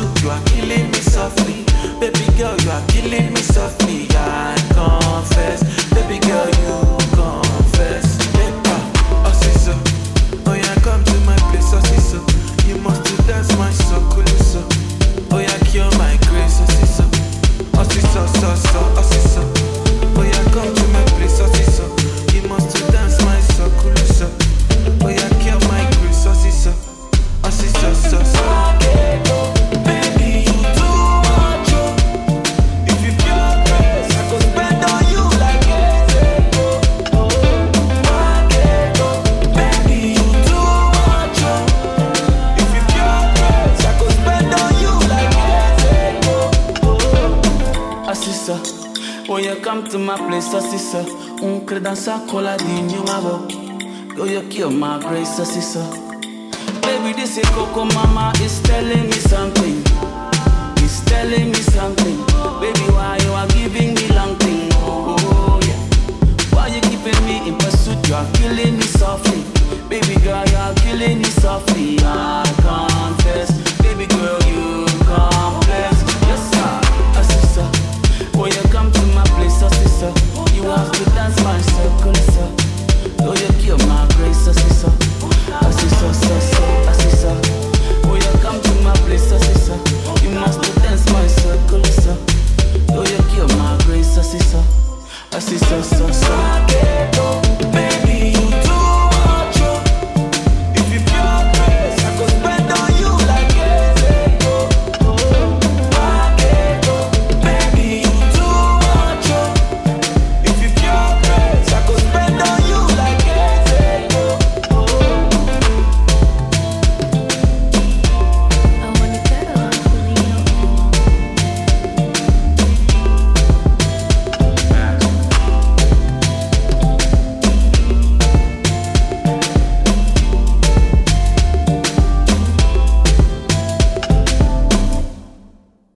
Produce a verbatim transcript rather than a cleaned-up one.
pursuit, you are killing me softly. Baby girl, you are killing me softly. I confess, baby girl, you confess. Epa, oh sister, oh yeah, come to my place, oh sister. You must do dance my soul, cool so. Oh yeah, cure my grace, oh sister. Oh sister, so so, oh sister. Oh yeah, come to my place, oh sister. You must do dance my soul, cool so. Oh yeah, cure my grace, oh sister. Oh sister, so so. Baby, you too much, oh. If you pure grace, I could spend on you like it. Oh, baby, you too much, oh. If you pure grace, I could spend on you like it. Oh, sister, when you come to my place, oh sister, un credanza cola di nyumabo. Go you kill my grace, oh sister. Baby, this is Coco Mama is telling me something. It's telling me something. Baby, why you are giving me long thing? Oh, yeah. Why you keeping me in pursuit? You are killing me softly. Baby girl, you are killing me softly. I can't